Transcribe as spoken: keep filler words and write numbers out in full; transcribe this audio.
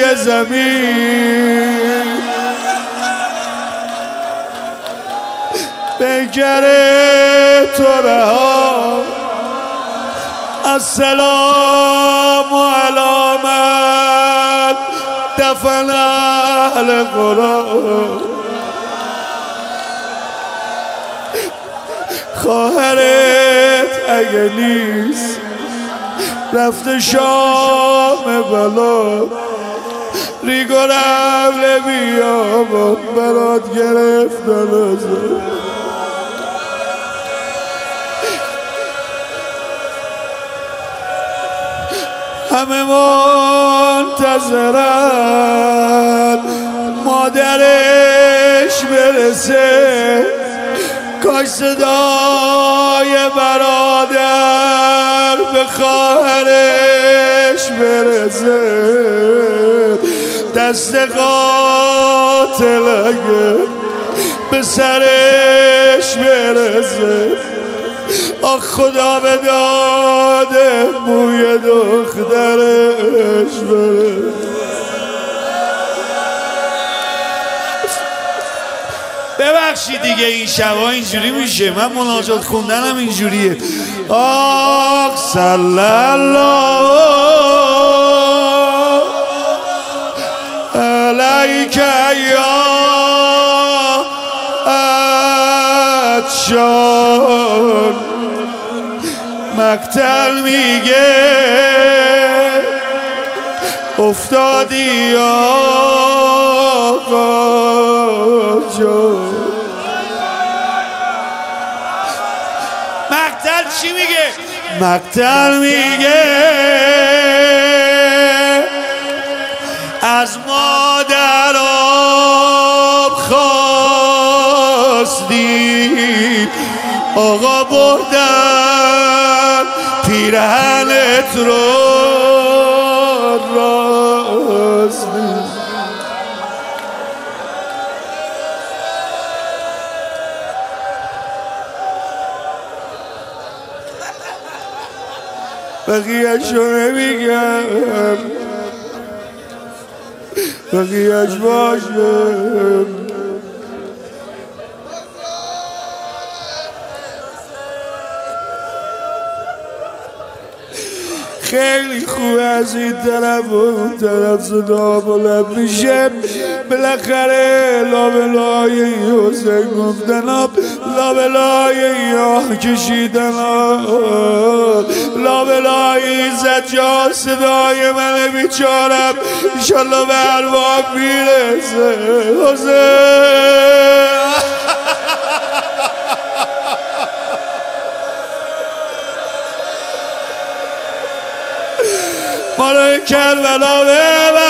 روی زمین بگره تو رها السلام علامت دفن اهل قرآن خواهرت اگه نیست رفته شام بلا ریگو رفله بیابان برات گرفتن ازم همه منتظرن مادرش برسه کاش صدای برادر به خواهرش برسه دست قاتل اگه به سرش برسه آخ خدا به داده موی دخترش برسه ببخشید دیگه این شبا اینجوری میشه من مناجات خوندنم اینجوریه آخ صلی الله علیک یا عطشان مقتل میگه افتادی آقا جان مقتل چی میگه؟ مقتل میگه از مادر آب خواستی آقا بردن پیرهنت رو راستی بقیه‌اش رو نمیگم بقیه‌اش باشه خیلی خوب از این طرف و اون طرف صدا بلند میشه بالاخره لابلای این حسین گفتن آب لابلای این آه کشیدن آب لابلای این زجار صدای من بیچارم انشالله به ارواح میرسه حسین ما رو کربلا ببر